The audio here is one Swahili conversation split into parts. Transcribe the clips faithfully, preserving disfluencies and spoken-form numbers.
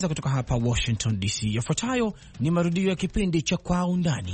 Kutoka hapa Washington D C, yafuatayo ni marudio ya kipindi cha Kwa Undani.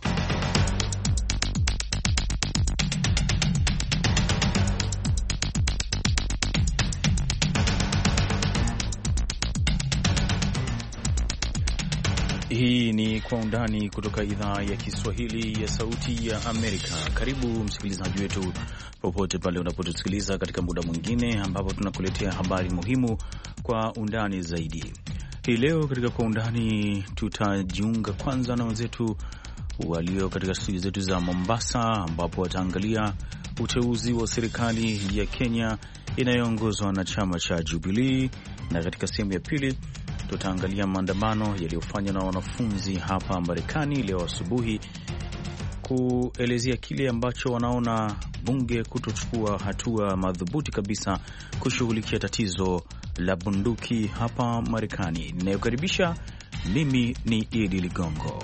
Hii ni Kwa Undani kutoka idhaa ya Kiswahili ya Sauti ya Amerika. Karibu msikilizaji wetu popote pale unapotusikiliza katika muda mwingine ambapo tunakuletea habari muhimu kwa undani zaidi. Hii leo katika Kwa Undani tutajiunga kwanza na wenzetu walio katika studio zetu za Mombasa, ambapo wataangalia uteuzi wa serikali ya Kenya inayoongozwa na chama cha Jubilee, na katika sehemu ya pili tutaangalia maandamano yaliyofanywa na wanafunzi hapa Marekani leo asubuhi kuelezea kile ambacho wanaona bunge kutochukua hatua madhubuti kabisa kushughulikia tatizo la bunduki hapa Marekani. Ninayokaribisha mimi ni Idi Ligongo.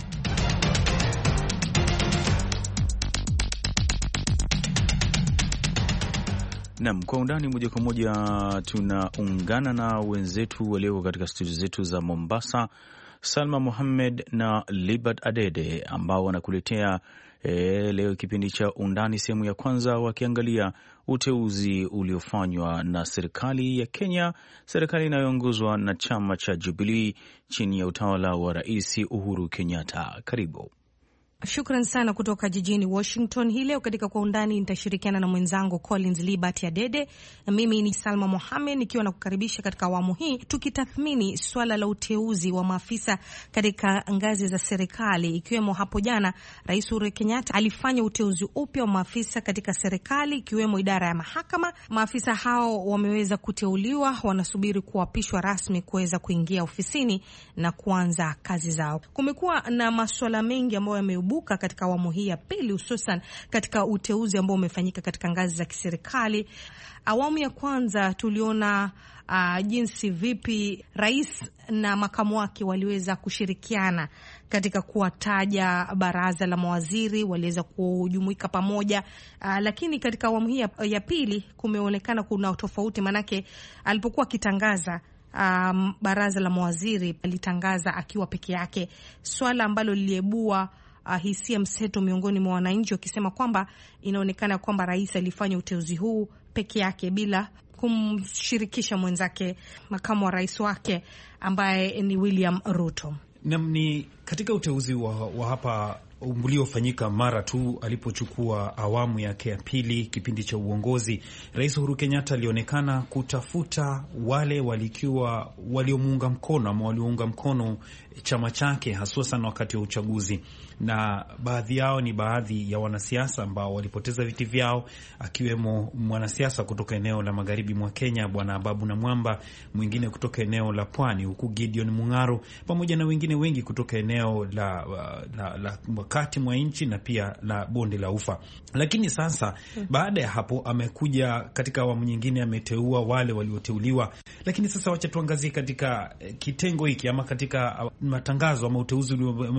Naam, Kwa Undani moja kwa moja tunaungana na wenzetu walioko katika studio zetu za Mombasa, Salma Mohamed na Libert Adede, ambao wanakuletea e, leo kipindi cha Undani sehemu ya kwanza, wakiangalia uteuzi uliofanywa na serikali ya Kenya, serikali inayoongozwa na chama cha Jubilee chini ya utawala wa Rais Uhuru Kenyatta. Karibu. Shukran sana kutoka jijini Washington. Hii leo katika Kwa Undani nitashirikiana na mwenzangu Collins Libert Adede, na mimi ni Salma Mohamed nikiwa na kukaribisha katika awamu hii tukitathmini swala la uteuzi wa maafisa katika ngazi za serikali, ikiwemo hapo jana Rais Uhuru Kenyatta alifanya uteuzi upya wa maafisa katika serikali, ikiwemo idara ya mahakama. Maafisa hao wameweza kuteuliwa, wanasubiri kuapishwa rasmi kuweza kuingia ofisini na kuanza kazi zao. Kumekuwa na masuala mengi ambayo yame buka katika awamu hii ya pili, hususan katika uteuzi ambao umefanyika katika ngazi za kiserikali. Awamu ya kwanza tuliona uh, jinsi vipi rais na makamu wake waliweza kushirikiana katika kuwataja baraza la mawaziri, waliweza kujumuika pamoja. Uh, lakini katika awamu hii ya, ya pili kumeonekana kuna tofauti, manake alipokuwa akitangaza um, baraza la mawaziri alitangaza akiwa peke yake, swala ambalo liliibua Uh, hisia mseto miongoni mwa wananchi, wakisema kwamba inaonekana kwamba rais alifanya uteuzi huu peke yake bila kumshirikisha mwenzake, makamu wa rais wake ambaye ni William Ruto. Na ni katika uteuzi wa, wa hapa uliofanyika mara tu alipochukua awamu yake ya pili kipindi cha uongozi, Rais Uhuru Kenyatta alionekana kutafuta wale walikiwa waliomuunga mkono ama waliounga mkono chama chake, haswa sana wakati wa uchaguzi, na baadhi yao ni baadhi ya wanasiasa ambao walipoteza viti vyao, akiwemo mwanasiasa kutoka eneo la magharibi mwa Kenya Bwana Babu Namwamba, mwingine kutoka eneo la Pwani huku Gideon Mung'aro, pamoja na wengine wengi kutoka eneo la, la, la kati mwa nchi na pia la bonde la Ufa. Lakini sasa baada ya hapo amekuja katika awamu nyingine, ameteua wale walioteuliwa. Lakini sasa wacha tuangazie katika kitengo hiki ama katika matangazo ama uteuzi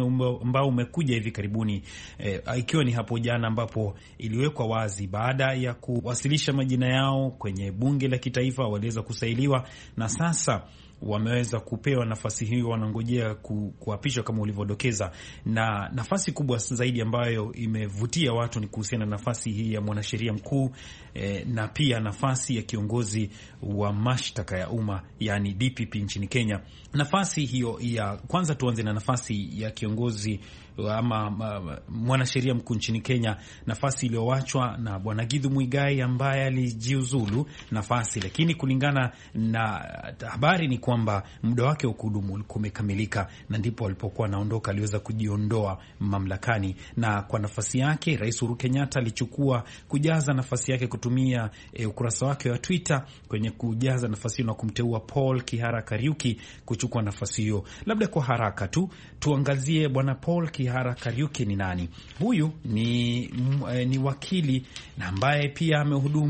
ambao umekuja hivi karibuni, eh, ikiwa ni hapo jana ambapo iliwekwa wazi baada ya kuwasilisha majina yao kwenye bunge la kitaifa, waliweza kusailiwa na sasa wameweza kupewa nafasi hiyo, wanangojea ku, kuapishwa kama ulivyodokeza. Na nafasi kubwa zaidi ambayo imevutia watu ni kuhusiana na nafasi hii ya mwanasheria mkuu eh, na pia nafasi ya kiongozi wa mashtaka ya umma, yani D P P nchini Kenya. Nafasi hiyo ya kwanza, tuanze na nafasi ya kiongozi ama mwanasheria mkuu nchini Kenya, nafasi iliyoachwa na Bwana Githu Muigai ambaye alijiuzulu nafasi, lakini kulingana na habari ni kwamba muda wake wa kuhudumu ulikuwa umekamilika, na ndipo alipokuwa anaondoka aliweza kujiondoa mamlakani, na kwa nafasi yake Rais Uhuru Kenyatta alichukua kujaza nafasi yake kutumia e, ukurasa wake wa Twitter kwenye kujaza nafasi hiyo na kumteua Paul Kihara Kariuki kuchukua nafasi hiyo. Labda kwa haraka tu tuangazie Bwana Paul Kihara Kariuki ni nani. Huyu ni, ni wakili na ambaye pia amehudumu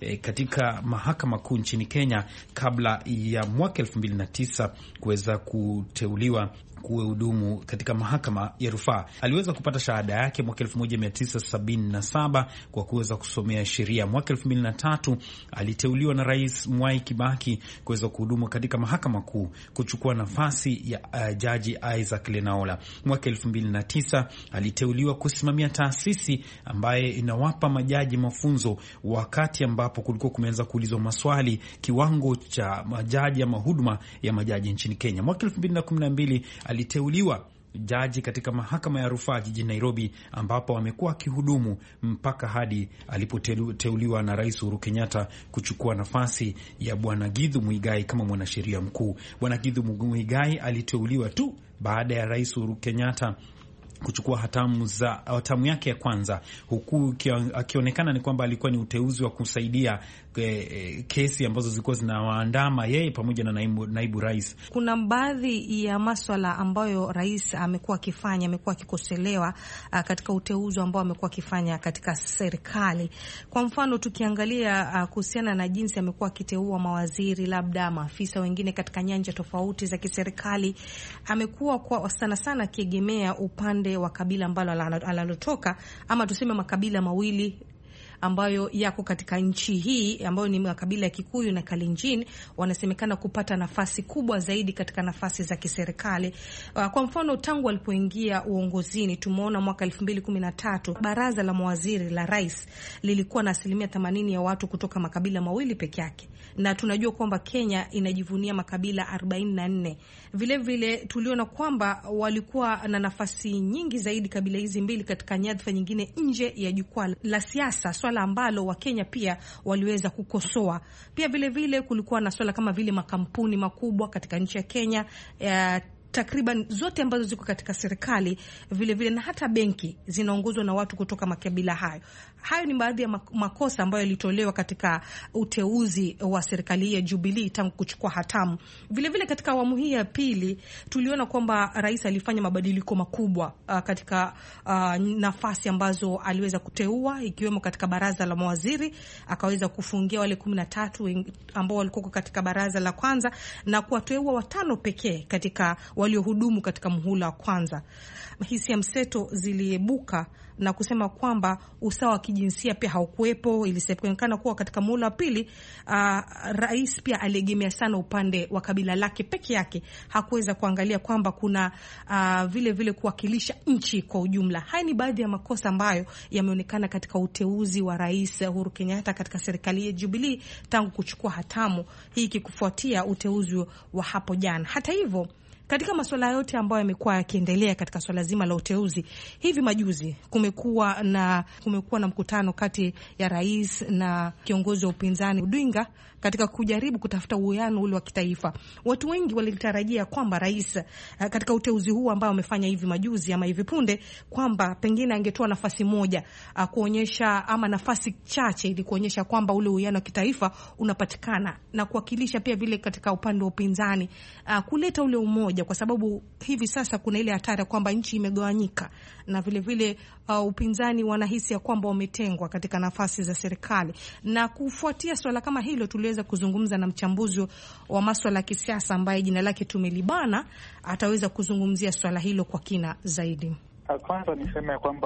e, katika mahakama kuu nchini Kenya kabla ya mwaka elfu mbili na tisa kuweza kuteuliwa kuhudumu katika mahakama ya rufaa. Aliweza kupata shahada yake mwaka elfu moja mia tisa sabini na saba kwa kuweza kusomea sheria. Mwaka elfu mbili na tatu aliteuliwa na Rais Mwai Kibaki kuweza kuhudumu katika mahakama kuu, kuchukua nafasi ya uh, Jaji Isaac Lenaola. Mwaka elfu mbili na tisa aliteuliwa kusimamia taasisi ambaye inawapa majaji mafunzo, wakati ambapo kulikuwa kumeanza kuulizwa maswali kiwango cha majaji ama huduma ya majaji nchini Kenya. Mwaka elfu mbili na kumi na mbili aliteuliwa jaji katika mahakama ya rufaa jijini Nairobi, ambapo amekuwa akihudumu mpaka hadi alipoteuliwa na Rais Uhuru Kenyatta kuchukua nafasi ya Bwana Githu Muigai kama mwanasheria mkuu. Bwana Githu Muigai aliteuliwa tu baada ya Rais Uhuru Kenyatta kuchukua hatamu za hatamu yake ya kwanza, huku akionekana ni kwamba alikuwa ni uteuzi wa kusaidia e, kesi ambazo zilikuwa zinawaandama yeye pamoja na naibu, naibu rais. Kuna baadhi ya maswala ambayo rais amekuwa akifanya, amekuwa akikosolewa katika uteuzi ambao amekuwa akifanya katika serikali. Kwa mfano tukiangalia kuhusiana na jinsi amekuwa akiteua mawaziri, labda maafisa wengine katika nyanja tofauti za kiserikali, amekuwa kwa sana sana akiegemea upande wa kabila ambalo alalotoka, ama tuseme makabila mawili ambayo yako katika nchi hii, ambayo ni makabila ya Kikuyu na Kalenjin, wanasemekana kupata nafasi kubwa zaidi katika nafasi za kiserikali. Kwa mfano tangu alipoingia uongozini, tumeona mwaka elfu mbili kumi na tatu baraza la mawaziri la rais lilikuwa na asilimia themanini ya watu kutoka makabila mawili peke yake, na tunajua kwamba Kenya inajivunia makabila arobaini na nne. Vile vile tuliona kwamba walikuwa na nafasi nyingi zaidi kabila hizi mbili katika nyadhifa nyingine nje ya jukwaa la siasa, swala ambalo Wakenya pia waliweza kukosoa. Pia vile vile kulikuwa na swala kama vile makampuni makubwa katika nchi ya Kenya, ya takriban zote ambazo ziko katika serikali, vile vile na hata benki zinaongozwa na watu kutoka makabila hayo. Hayo ni baadhi ya makosa ambayo yalitolewa katika uteuzi wa serikali ya Jubilee tangu kuchukua hatamu. Vile vile katika awamu hii ya pili tuliona kwamba rais alifanya mabadiliko makubwa uh, katika uh, nafasi ambazo aliweza kuteua, ikiwemo katika baraza la mawaziri, akaweza kufungia wale kumi na tatu ambao walikuwa katika baraza la kwanza na kuwateua watano pekee katika waliohudumu katika muhula wa kwanza. Hisia mseto ziliebuka na kusema kwamba usawa wa kijinsia pia haukuwepo. Ilisemekana kuwa katika muhula wa pili uh, rais pia aliegemea sana upande wa kabila lake peke yake, hakuweza kuangalia kwamba kuna uh, vile vile kuwakilisha nchi kwa ujumla. Haya ni baadhi ya makosa ambayo yameonekana katika uteuzi wa Rais Uhuru Kenyatta katika serikali ya Jubilee tangu kuchukua hatamu hii, kikufuatia uteuzi wa hapo jana. Hata hivyo, katika masuala yote ambayo yamekuwa yakiendelea katika swala zima la uteuzi, hivi majuzi kumekuwa na kumekuwa na mkutano kati ya rais na kiongozi wa upinzani Odinga katika kujaribu kutafuta uwiano ule wa kitaifa. Watu wengi walitarajia kwamba rais katika uteuzi huu ambao amefanya hivi majuzi ama hivi punde, kwamba pengine angetoa nafasi moja kuonyesha, ama nafasi chache, ili kuonyesha kwamba ule uwiano wa kitaifa unapatikana na kuwakilisha pia vile katika upande wa upinzani, kuleta ule umoja, kwa sababu hivi sasa kuna ile hatari kwamba nchi imegawanyika na vile vile uh, upinzani wanahisi ya kwamba wametengwa katika nafasi za serikali. Na kufuatia swala kama hilo, tuliweza kuzungumza na mchambuzi wa masuala ya kisiasa ambaye jina lake tumelibana, ataweza kuzungumzia swala hilo kwa kina zaidi. Kwanza niseme kwamba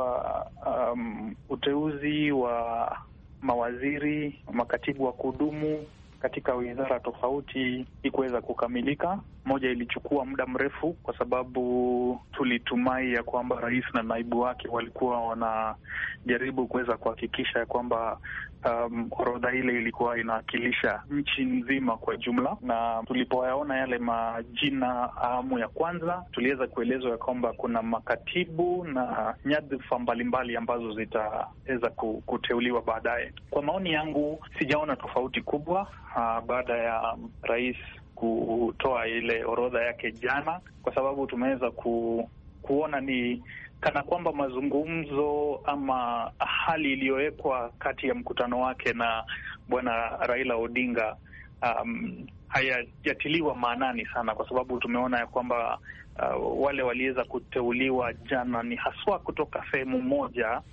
um, uteuzi wa mawaziri, makatibu wa kudumu katika wizara tofauti ikuweza kukamilika. Moja, ilichukua muda mrefu kwa sababu tulitumai ya kwamba rais na naibu wake walikuwa wanajaribu kuweza kuhakikisha ya kwamba um, orodha ile ilikuwa inawakilisha nchi nzima kwa jumla. Na tulipoyaona yale majina awamu ya kwanza, tuliweza kuelezwa ya kwamba kuna makatibu na nyadhifa mbalimbali ambazo zitaweza kuteuliwa baadaye. Kwa maoni yangu, sijaona tofauti kubwa uh, baada ya rais kutoa ile orodha yake jana, kwa sababu tumeweza ku, kuona ni kana kwamba mazungumzo ama hali iliyowekwa kati ya mkutano wake na bwana Raila Odinga um, hayajatiliwa maanani sana, kwa sababu tumeona ya kwamba uh, wale waliweza kuteuliwa jana ni haswa kutoka sehemu moja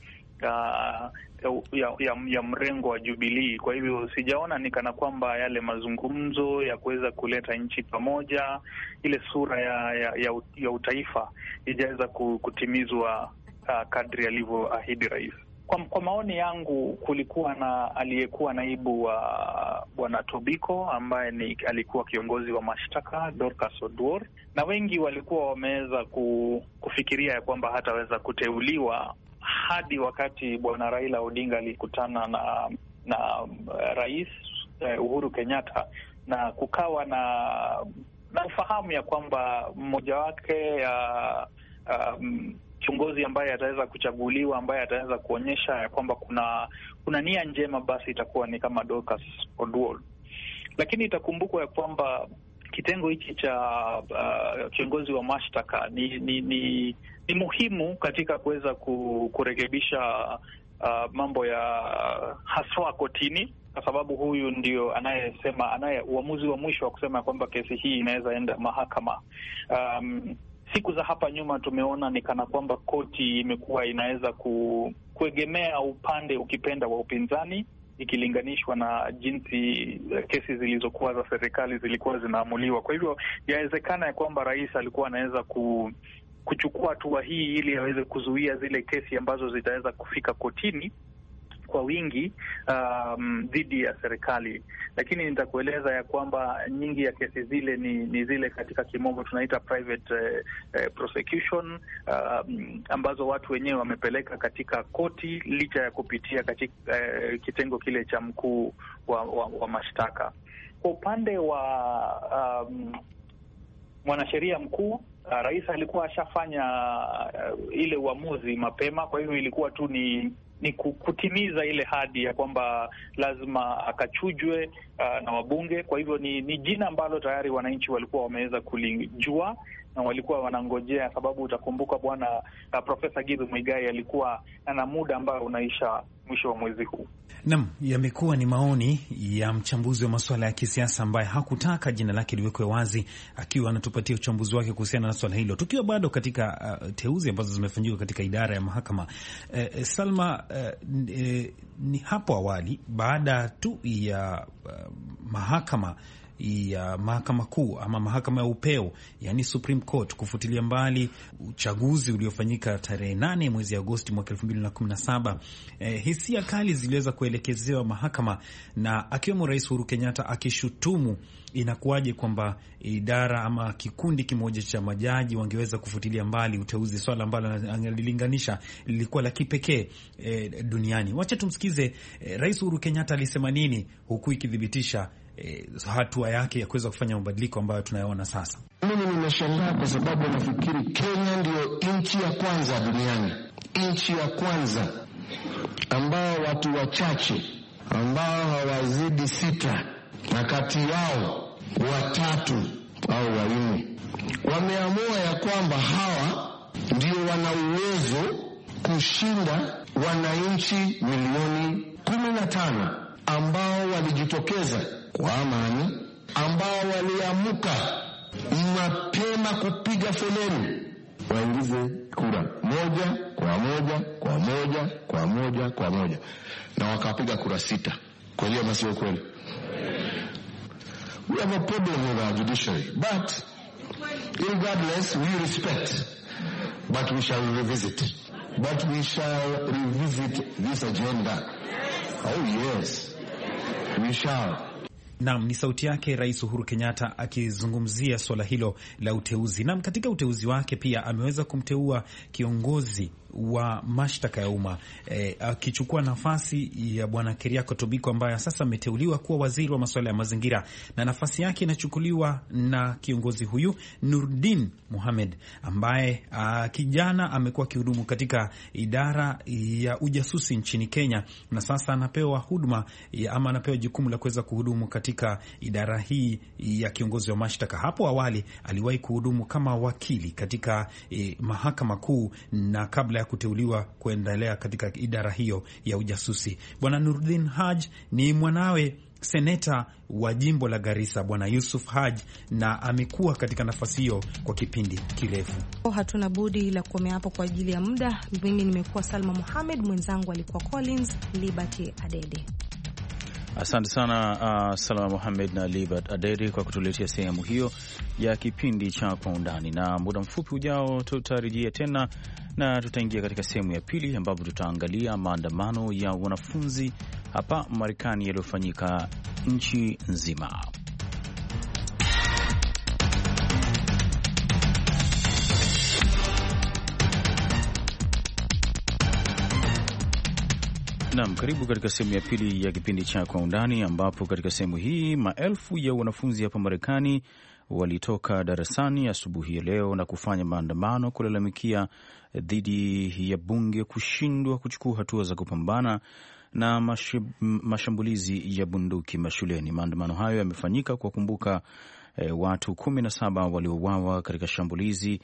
uh, ya, ya, ya mrengo wa Jubilee. Kwa hivyo sijaona ni kana kwamba yale mazungumzo ya kuweza kuleta nchi pamoja, ile sura ya, ya, ya, ya utaifa ijaweza kutimizwa uh, kadri alivyoahidi rais. Kwa, kwa maoni yangu, kulikuwa na aliyekuwa naibu wa bwana Tobiko ambaye ni alikuwa kiongozi wa mashtaka Dorcas Oduor, na wengi walikuwa wameweza kufikiria ya kwamba hataweza kuteuliwa hadi wakati bwana Raila Odinga alikutana na na rais Uhuru Kenyatta, na kukawa na na ufahamu ya kwamba mmoja wake ya um, kiongozi ambaye ataweza kuchaguliwa, ambaye ataweza kuonyesha ya kwamba kuna kuna nia njema, basi itakuwa ni kama Dorcas Oduor. Lakini itakumbukwa ya kwamba kitengo hiki cha uh, kiongozi wa mashtaka ni ni, ni ni muhimu katika kuweza kurekebisha uh, mambo ya haswa kotini, kwa sababu huyu ndio anayesema anaye uamuzi wa mwisho wa kusema kwamba kesi hii inaweza enda mahakama. Um, siku za hapa nyuma tumeona ni kana kwamba koti imekuwa inaweza ku, kuegemea upande ukipenda wa upinzani ikilinganishwa na jinsi kesi zilizokuwa za serikali zilikuwa zinaamuliwa. Kwa hivyo yawezekana ya kwamba rais alikuwa anaweza ku, kuchukua hatua hii ili aweze kuzuia zile kesi ambazo zitaweza kufika kotini kwa wingi um, dhidi ya serikali. Lakini nitakueleza ya kwamba nyingi ya kesi zile ni, ni zile katika kimombo tunaita private uh, uh, prosecution uh, ambazo watu wenyewe wamepeleka katika koti licha ya kupitia katika uh, kitengo kile cha mkuu wa, wa, wa mashtaka. Kwa upande wa um, mwanasheria mkuu, uh, rais alikuwa ashafanya uh, ile uamuzi mapema, kwa hivyo ilikuwa tu ni ni kutimiza ile hadi ya kwamba lazima akachujwe uh, na wabunge. Kwa hivyo ni, ni jina ambalo tayari wananchi walikuwa wameweza kulijua na walikuwa wanangojea, sababu utakumbuka bwana uh, Profesa Githu Muigai alikuwa ana muda ambao unaisha mwisho wa mwezi huu. Naam, yamekuwa ni maoni ya mchambuzi wa masuala ya kisiasa ambaye hakutaka jina lake liwekwe wazi, akiwa anatupatia uchambuzi wake kuhusiana na swala hilo, tukiwa bado katika uh, teuzi ambazo zimefanyika katika idara ya mahakama. Uh, Salma, uh, uh, ni hapo awali baada tu ya uh, mahakama ya mahakama kuu ama mahakama ya upeo, yani Supreme Court, kufutilia mbali uchaguzi uliofanyika tarehe nane mwezi Agosti mwaka elfu mbili na kumi na saba, eh, hisia kali ziliweza kuelekezewa mahakama, na akiwemo Rais Uhuru Kenyatta akishutumu inakuwaje kwamba idara ama kikundi kimoja cha majaji wangeweza kufutilia mbali uteuzi, swala ambalo analilinganisha lilikuwa la kipekee eh, duniani. Wacha tumsikize eh, Rais Uhuru Kenyatta alisema nini, huku ikithibitisha Eh, hatua yake ya kuweza kufanya mabadiliko ambayo tunayaona sasa. Mimi nimeshangaa kwa sababu nafikiri Kenya ndio nchi ya kwanza duniani, nchi ya kwanza ambao watu wachache ambao hawazidi sita na kati yao watatu au wanne wameamua ya kwamba hawa ndio wana uwezo kushinda wananchi milioni kumi na tano ambao walijitokeza kwa amani, ambao waliamuka mapema kupiga foleni waingize kura moja kwa moja kwa moja kwa moja kwa moja, na wakapiga kura sita. Kwa hiyo basi sio kweli. We have a problem with our judiciary, but regardless we respect, but we shall revisit but we shall revisit this agenda. Oh yes, we shall. Naam, ni sauti yake Rais Uhuru Kenyatta akizungumzia swala hilo la uteuzi. Naam, katika uteuzi wake pia ameweza kumteua kiongozi wa mashtaka ya umma e, akichukua nafasi ya bwana Keriako Tobiko ambaye sasa ameteuliwa kuwa waziri wa masuala ya mazingira, na nafasi yake inachukuliwa na kiongozi huyu Nurdin Mohamed ambaye a, kijana amekuwa akihudumu katika idara ya ujasusi nchini Kenya, na sasa anapewa huduma ya, ama anapewa jukumu la kuweza kuhudumu katika idara hii ya kiongozi wa mashtaka. Hapo awali aliwahi kuhudumu kama wakili katika e, mahakama kuu, na kabla ya kuteuliwa kuendelea katika idara hiyo ya ujasusi. Bwana Nurdin Haj ni mwanawe seneta wa jimbo la Garissa Bwana Yusuf Haj, na amekuwa katika nafasi hiyo kwa kipindi kirefu. Hatuna budi la kukomea hapo kwa ajili ya muda. Mimi nimekuwa Salma Mohamed, mwenzangu alikuwa Collins Liberty Adede. Asante sana uh, Salma Mohamed na Liberty Adede kwa kutuletea sehemu hiyo ya kipindi cha Kwa Undani, na muda mfupi ujao tutarejea tena na tutaingia katika sehemu ya pili ambapo tutaangalia maandamano ya wanafunzi hapa Marekani yaliyofanyika nchi nzima. Naam, karibu katika sehemu ya pili ya kipindi cha Kwa Undani, ambapo katika sehemu hii maelfu ya wanafunzi hapa Marekani walitoka darasani asubuhi ya leo na kufanya maandamano kulalamikia dhidi ya bunge kushindwa kuchukua hatua za kupambana na mashambulizi ya bunduki mashuleni. Maandamano hayo yamefanyika kwa kumbuka e, watu kumi na saba waliouawa katika shambulizi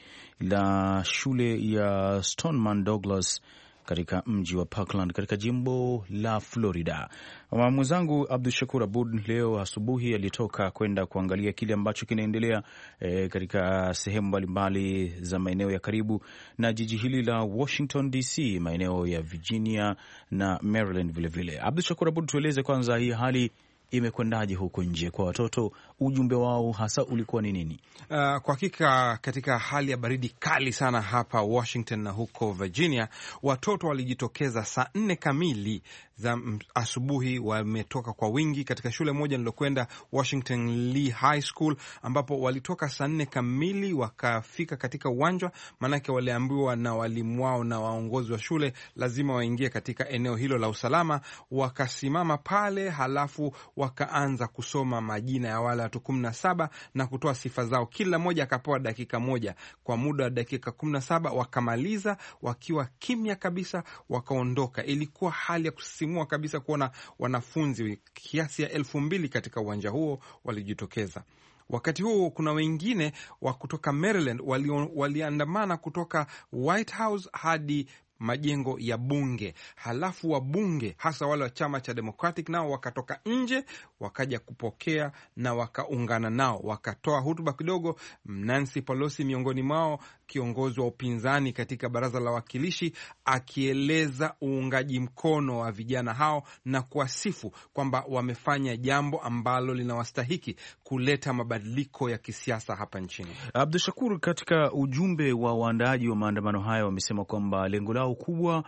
la shule ya Stoneman Douglas katika mji wa Parkland katika jimbo la Florida. Mwenzangu Abdul Shakur Abud leo asubuhi alitoka kwenda kuangalia kile ambacho kinaendelea e, katika sehemu mbalimbali za maeneo ya karibu na jiji hili la Washington D C, maeneo ya Virginia na Maryland vilevile. Abdul Shakur Abud, tueleze kwanza hii hali imekwendaje huko nje kwa watoto? Ujumbe wao hasa ulikuwa ni nini? Uh, kwa hakika katika hali ya baridi kali sana hapa Washington na huko Virginia, watoto walijitokeza saa nne kamili za asubuhi. Wametoka kwa wingi katika shule moja nilokwenda, Washington Lee High School, ambapo walitoka saa nne kamili wakafika katika uwanja, maanake waliambiwa na walimu wao na waongozi wa shule lazima waingie katika eneo hilo la usalama. Wakasimama pale, halafu wakaanza kusoma majina ya wale watu kumi na saba na kutoa sifa zao. Kila mmoja akapewa dakika moja. Kwa muda wa dakika kumi na saba wakamaliza wakiwa kimya kabisa, wakaondoka. Ilikuwa hali ya kusisimua kabisa kuona wanafunzi kiasi ya elfu mbili katika uwanja huo walijitokeza. Wakati huo kuna wengine wa kutoka Maryland waliandamana wali kutoka White House hadi majengo ya bunge. Halafu wabunge hasa wale wa chama cha Democratic nao wakatoka nje wakaja kupokea na wakaungana nao, wakatoa hotuba kidogo. Nancy Pelosi miongoni mwao, kiongozi wa upinzani katika baraza la wawakilishi, akieleza uungaji mkono wa vijana hao na kuwasifu kwamba wamefanya jambo ambalo linawastahiki kuleta mabadiliko ya kisiasa hapa nchini. Abdul Shakur, katika ujumbe wa waandaaji wa maandamano hayo wamesema kwamba lengo lao kubwa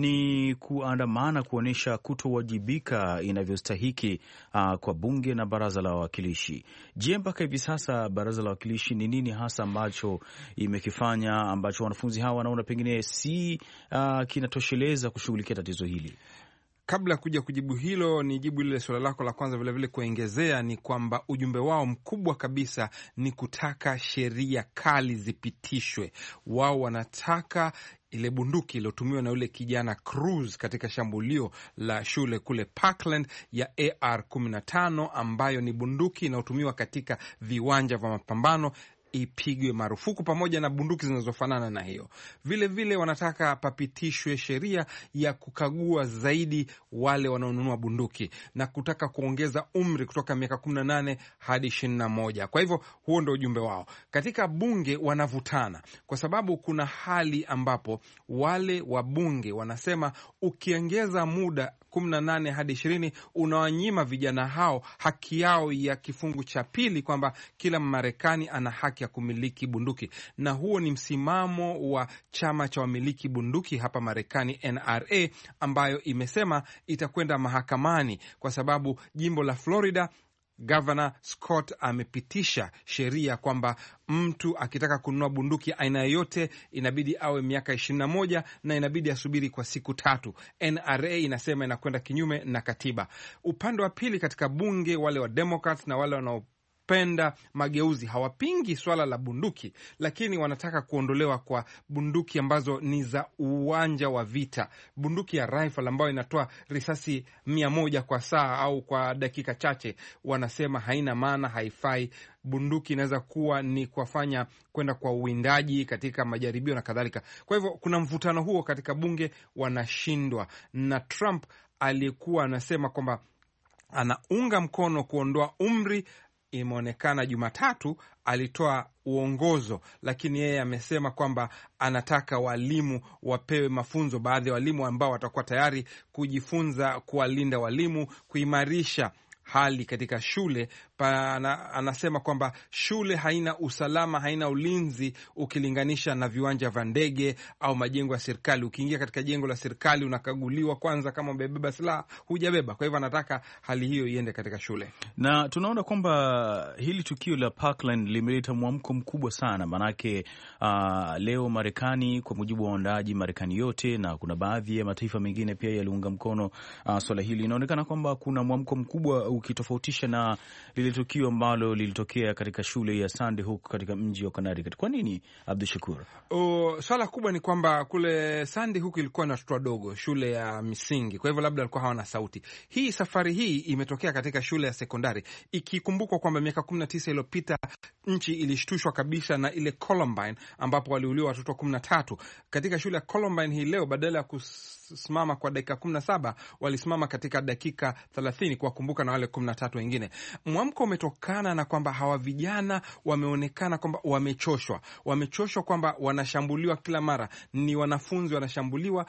ni kuandamana kuonyesha kutowajibika inavyostahiki uh, kwa bunge na baraza la wawakilishi. Je, mpaka hivi sasa baraza la wawakilishi ni nini hasa ambacho imekifanya ambacho wanafunzi hawa wanaona pengine si uh, kinatosheleza kushughulikia tatizo hili? Kabla ya kuja kujibu hilo, ni jibu lile suala lako la kwanza vilevile kuongezea, ni kwamba ujumbe wao mkubwa kabisa ni kutaka sheria kali zipitishwe. Wao wanataka ile bunduki iliyotumiwa na yule kijana Cruz katika shambulio la shule kule Parkland ya A R kumi na tano, ambayo ni bunduki inayotumiwa katika viwanja vya mapambano, ipigwe marufuku pamoja na bunduki zinazofanana na hiyo. Vile vile wanataka papitishwe sheria ya kukagua zaidi wale wanaonunua bunduki na kutaka kuongeza umri kutoka miaka kumi na nane hadi ishirini na moja. Kwa hivyo huo ndio ujumbe wao. Katika bunge wanavutana kwa sababu kuna hali ambapo wale wabunge wanasema ukiongeza muda kumi na nane hadi ishirini unawanyima vijana hao haki yao ya kifungu cha pili kwamba kila Marekani ana haki ya kumiliki bunduki, na huo ni msimamo wa chama cha wamiliki bunduki hapa Marekani, N R A, ambayo imesema itakwenda mahakamani kwa sababu jimbo la Florida, Governor Scott amepitisha sheria kwamba mtu akitaka kununua bunduki aina yoyote inabidi awe miaka ishirini na moja na inabidi asubiri kwa siku tatu. N R A inasema inakwenda kinyume na katiba. Upande wa pili katika bunge, wale wa Democrats na wale wanao penda mageuzi hawapingi swala la bunduki, lakini wanataka kuondolewa kwa bunduki ambazo ni za uwanja wa vita. Bunduki ya rifle ambayo inatoa risasi mia moja kwa saa au kwa dakika chache, wanasema haina maana, haifai. Bunduki inaweza kuwa ni kuwafanya kwenda kwa uwindaji katika majaribio na kadhalika. Kwa hivyo kuna mvutano huo katika bunge, wanashindwa. Na Trump aliyekuwa anasema kwamba anaunga mkono kuondoa umri. Imeonekana Jumatatu alitoa uongozo, lakini yeye amesema kwamba anataka walimu wapewe mafunzo, baadhi ya walimu ambao watakuwa tayari kujifunza kuwalinda walimu, kuimarisha hali katika shule. Pana, anasema kwamba shule haina usalama, haina ulinzi ukilinganisha na viwanja vya ndege au majengo ya serikali. Ukiingia katika jengo la serikali unakaguliwa kwanza kama umebeba silaha, hujabeba. Kwa hivyo anataka hali hiyo iende katika shule. Na tunaona kwamba hili tukio la Parkland limeleta mwamko mkubwa sana, manake uh, leo Marekani, kwa mujibu wa waandaaji, Marekani yote na kuna baadhi ya mataifa mengine pia yaliunga mkono uh, swala hili. Inaonekana kwamba kuna mwamko mkubwa ukitofautisha na lile tukio ambalo lilitokea katika shule ya Sandy Hook katika mji wa Connecticut. Kwa nini, Abdul Shakur? O, swala kubwa ni kwamba kule Sandy Hook ilikuwa na watoto wadogo, shule ya misingi, kwa hivyo labda walikuwa hawana sauti. Hii safari hii imetokea katika shule ya sekondari, ikikumbukwa kwamba miaka kumi na tisa iliyopita nchi ilishtushwa kabisa na ile Columbine ambapo waliuliwa watoto kumi na tatu. Katika shule ya Columbine hii leo badala ya kusimama kwa dakika kumi na saba walisimama katika dakika thelathini kuwakumbuka na wale kumi na tatu wengine. Mwamko umetokana na kwamba hawa vijana wameonekana kwamba wamechoshwa, wamechoshwa kwamba wanashambuliwa kila mara, ni wanafunzi wanashambuliwa,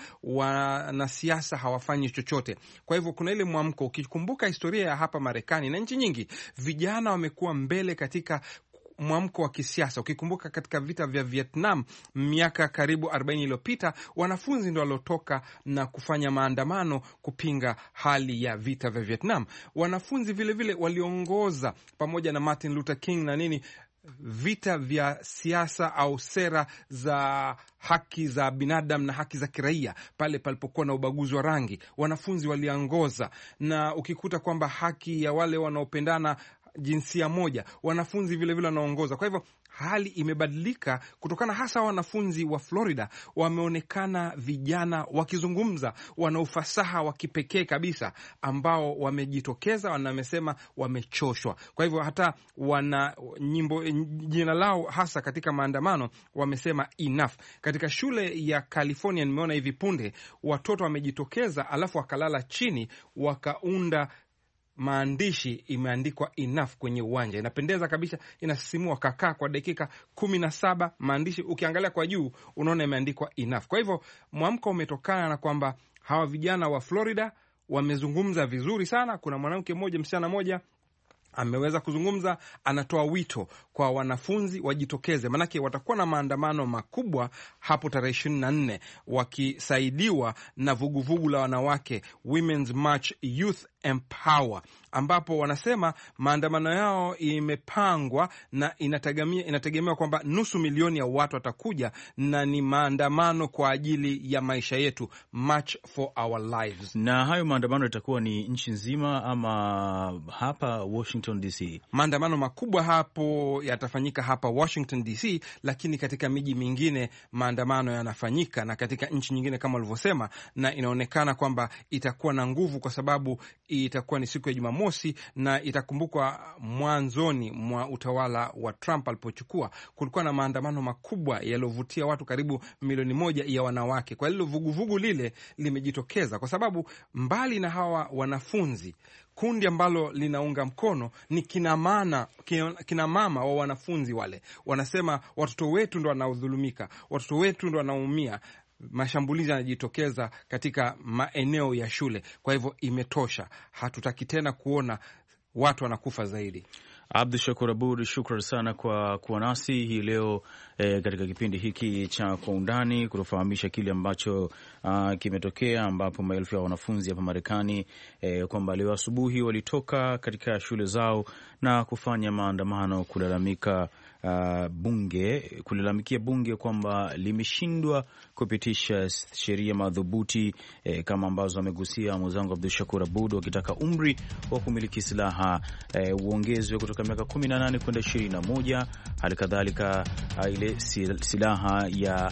wanasiasa hawafanyi chochote. Kwa hivyo kuna ile mwamko. Ukikumbuka historia ya hapa Marekani na nchi nyingi, vijana wamekuwa mbele katika mwamko wa kisiasa. Ukikumbuka katika vita vya Vietnam miaka karibu arobaini iliyopita, wanafunzi ndio waliotoka na kufanya maandamano kupinga hali ya vita vya Vietnam. Wanafunzi vile vile waliongoza pamoja na Martin Luther King na nini vita vya siasa au sera za haki za binadamu na haki za kiraia pale palipokuwa na ubaguzi wa rangi. Wanafunzi waliongoza, na ukikuta kwamba haki ya wale wanaopendana jinsia moja, wanafunzi vile vile wanaongoza. Kwa hivyo hali imebadilika kutokana hasa wanafunzi wa Florida wameonekana vijana wakizungumza, wana ufasaha wa kipekee kabisa ambao wamejitokeza, wanamesema wamechoshwa. Kwa hivyo hata wana nyimbo jina lao hasa katika maandamano wamesema enough. Katika shule ya California nimeona hivi punde watoto wamejitokeza alafu wakalala chini wakaunda maandishi imeandikwa enough kwenye uwanja. Inapendeza kabisa, inasisimua. Kakaa kwa dakika kumi na saba, maandishi ukiangalia kwa juu unaona imeandikwa enough. Kwa hivyo mwamko umetokana na kwamba hawa vijana wa Florida wamezungumza vizuri sana. Kuna mwanamke mmoja, msichana mmoja ameweza kuzungumza, anatoa wito kwa wanafunzi wajitokeze, manake watakuwa na maandamano makubwa hapo tarehe ishirini na nne wakisaidiwa na vuguvugu la wanawake Women's March Youth Empower, ambapo wanasema maandamano yao imepangwa na inategemea inategemea kwamba nusu milioni ya watu watakuja, na ni maandamano kwa ajili ya maisha yetu, March for our lives. Na hayo maandamano yatakuwa ni nchi nzima ama hapa Washington D C? Maandamano makubwa hapo yatafanyika hapa Washington D C, lakini katika miji mingine maandamano yanafanyika na katika nchi nyingine kama walivyosema, na inaonekana kwamba itakuwa na nguvu kwa sababu itakuwa ni siku ya Jumamosi, na itakumbukwa mwanzoni mwa utawala wa Trump alipochukua kulikuwa na maandamano makubwa yaliyovutia watu karibu milioni moja ya wanawake. Kwa hilo vuguvugu lile limejitokeza kwa sababu mbali na hawa wanafunzi, kundi ambalo linaunga mkono ni kina mama, kina mama wa wanafunzi wale. Wanasema watoto wetu ndo wanaodhulumika, watoto wetu ndo wanaumia, mashambulizi yanajitokeza katika maeneo ya shule. Kwa hivyo imetosha, hatutaki tena kuona watu wanakufa zaidi. Abdul Shakur Abud, shukran sana kwa kuwa nasi hii leo eh, katika kipindi hiki cha Kwa Undani, kutufahamisha kile ambacho uh, kimetokea, ambapo maelfu ya wanafunzi hapa Marekani eh, kwamba leo asubuhi walitoka katika shule zao na kufanya maandamano kulalamika Uh, bunge kulalamikia bunge kwamba limeshindwa kupitisha sheria madhubuti eh, kama ambazo amegusia mwenzangu Abdul Shakur Abud, wakitaka umri wa kumiliki silaha eh, uongezwe kutoka miaka kumi na nane kwenda ishirini na moja. Hali kadhalika uh, ile silaha ya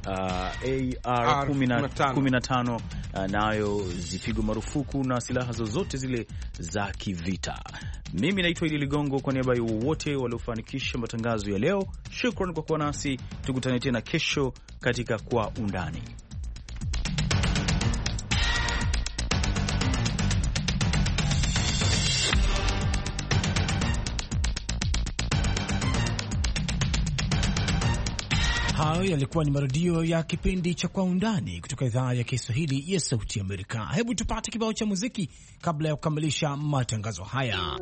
Uh, A R kumi na tano uh, nayo zipigwe marufuku na silaha zozote zile za kivita. Mimi naitwa Idi Ligongo, kwa niaba ya wote waliofanikisha matangazo ya leo, shukran kwa kuwa nasi. Tukutane tena kesho katika Kwa Undani. Hayo yalikuwa ni marudio ya kipindi cha Kwa Undani kutoka idhaa ya Kiswahili ya Sauti Amerika. Hebu tupate kibao cha muziki kabla ya kukamilisha matangazo haya.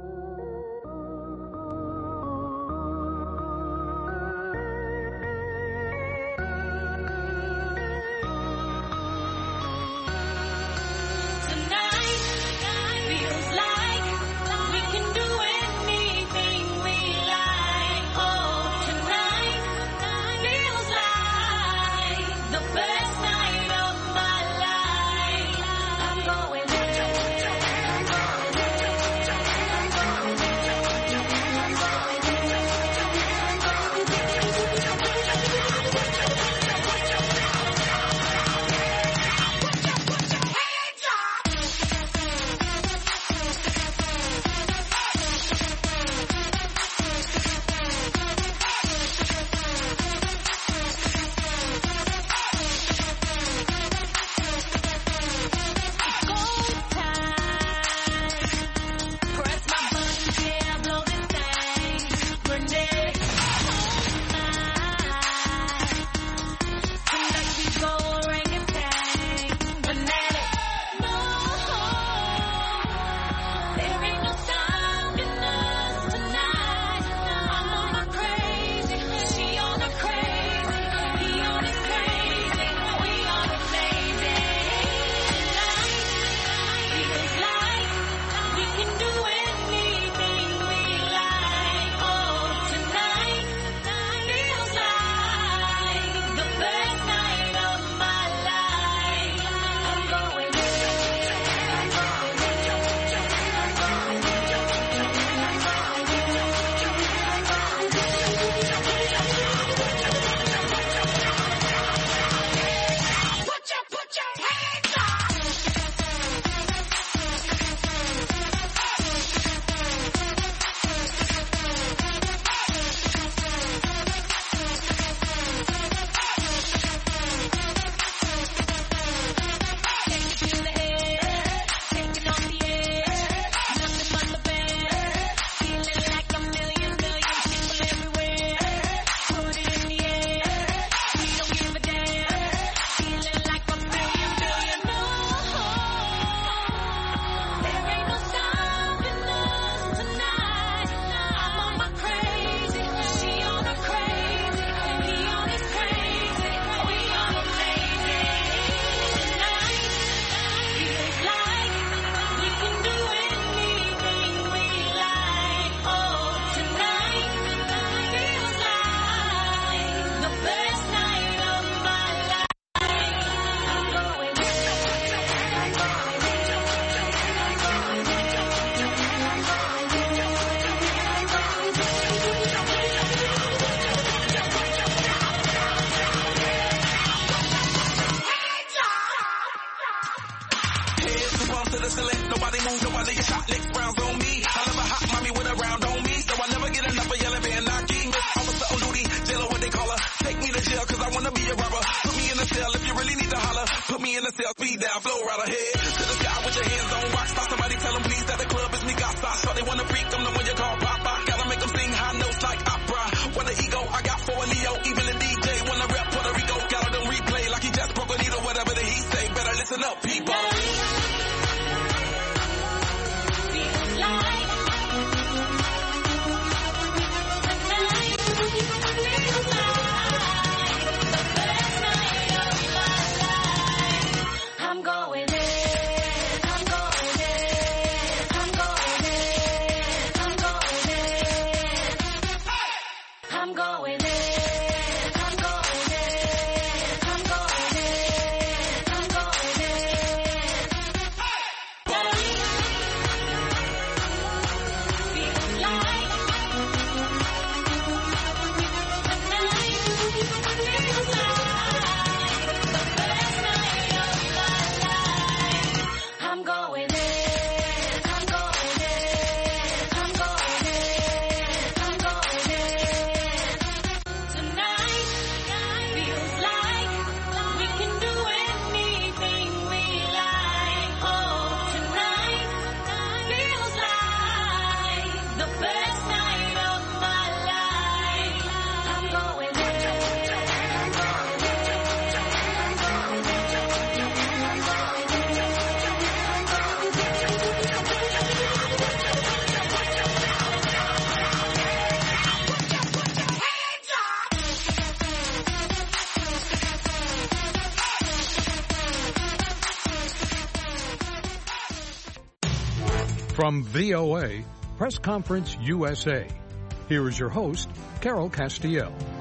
From V O A, Press Conference U S A, here is your host, Carol Castiel.